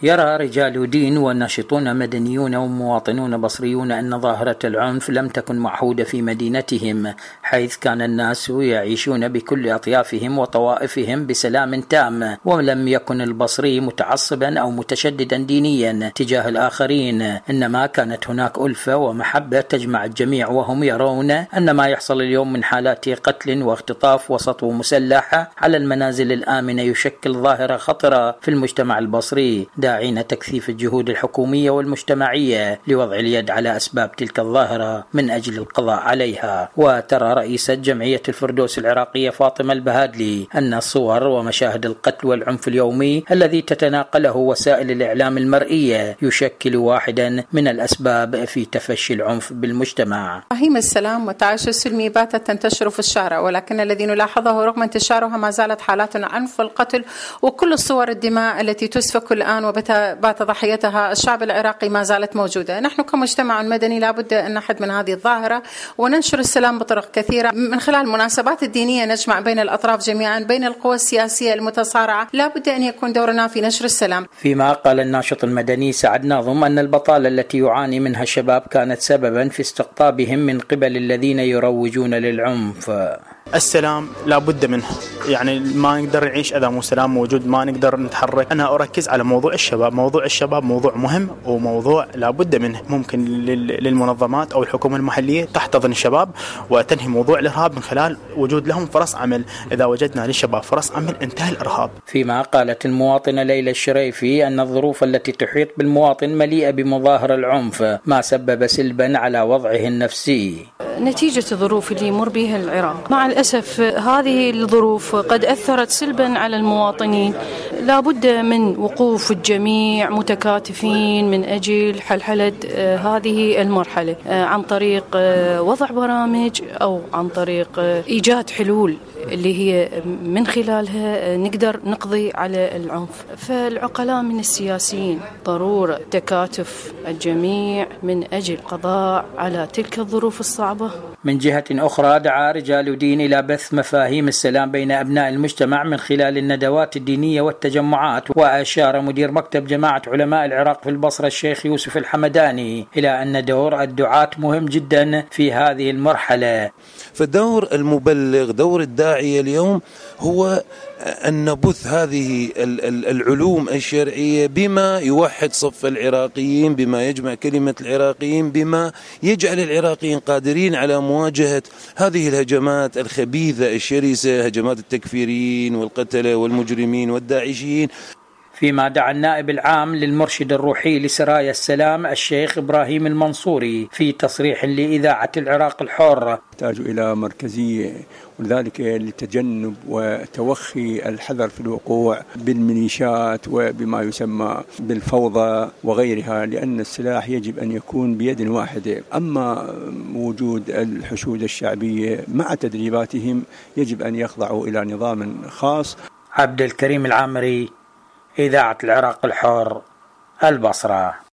يرى رجال دين وناشطون مدنيون ومواطنون بصريون أن ظاهرة العنف لم تكن معهودة في مدينتهم، حيث كان الناس يعيشون بكل أطيافهم وطوائفهم بسلام تام، ولم يكن البصري متعصبا أو متشددا دينيا تجاه الآخرين، إنما كانت هناك ألفة ومحبة تجمع الجميع، وهم يرون أن ما يحصل اليوم من حالات قتل واختطاف وسطو مسلح على المنازل الآمنة يشكل ظاهرة خطرة في المجتمع البصري، داعين تكثيف الجهود الحكومية والمجتمعية لوضع اليد على أسباب تلك الظاهرة من أجل القضاء عليها. وترى رئيسة جمعية الفردوس العراقية فاطمة البهادلي أن الصور ومشاهد القتل والعنف اليومي الذي تتناقله وسائل الإعلام المرئية يشكل واحدا من الأسباب في تفشي العنف بالمجتمع. مفاهيم السلام والتعايش السلمي باتت تنتشر في الشارع، ولكن الذي نلاحظه رغم انتشارها ما زالت حالات العنف والقتل وكل الصور الدماء التي تسفك الآن وبات ضحيتها الشعب العراقي ما زالت موجودة. نحن كمجتمع مدني لابد أن نحد من هذه الظاهرة وننشر السلام بطرق كثيرة، من خلال المناسبات الدينية نجمع بين الأطراف جميعا، بين القوى السياسية المتصارعة، لابد أن يكون دورنا في نشر السلام. فيما قال الناشط المدني سعد ناظم أن البطالة التي يعاني منها الشباب كانت سببا في استقطابهم من قبل الذين يروجون للعنف. السلام لابد منه، يعني ما نقدر نعيش إذا مو سلام موجود، ما نقدر نتحرك. أنا أركز على موضوع الشباب، موضوع الشباب موضوع مهم وموضوع لابد منه. ممكن للمنظمات أو الحكومة المحلية تحتضن الشباب وتنهي موضوع الإرهاب من خلال وجود لهم فرص عمل. إذا وجدنا للشباب فرص عمل انتهى الإرهاب. فيما قالت المواطنة ليلى الشريفي أن الظروف التي تحيط بالمواطن مليئة بمظاهر العنف ما سبب سلبا على وضعه النفسي. نتيجة الظروف اللي يمر بها العراق مع الأسف هذه الظروف قد أثرت سلبا على المواطنين. لابد من وقوف الجميع متكاتفين من أجل حلحلة هذه المرحلة عن طريق وضع برامج أو عن طريق إيجاد حلول اللي هي من خلالها نقدر نقضي على العنف. فالعقلاء من السياسيين ضرورة تكاتف الجميع من أجل القضاء على تلك الظروف الصعبة. من جهة أخرى دعا رجال دين إلى بث مفاهيم السلام بين أبناء المجتمع من خلال الندوات الدينية والتجمعات. وأشار مدير مكتب جماعة علماء العراق في البصرة الشيخ يوسف الحمداني إلى أن دور الدعاة مهم جدا في هذه المرحلة. فدور المبلغ، دور الداعية اليوم هو أن نبث هذه العلوم الشرعية بما يوحد صف العراقيين، بما يجمع كلمة العراقيين، بما يجعل العراقيين قادرين على مواجهة هذه الهجمات الخبيثة الشرسة، هجمات التكفيريين والقتلة والمجرمين والداعشيين. فيما دعا النائب العام للمرشد الروحي لسرايا السلام الشيخ إبراهيم المنصوري في تصريح لإذاعة العراق الحر يحتاج إلى مركزية، ولذلك لتجنب وتوخي الحذر في الوقوع بالميليشيات وبما يسمى بالفوضى وغيرها، لأن السلاح يجب أن يكون بيد واحدة. أما وجود الحشود الشعبية مع تدريباتهم يجب أن يخضعوا إلى نظام خاص. عبد الكريم العامري، إذاعة العراق الحر، البصرة.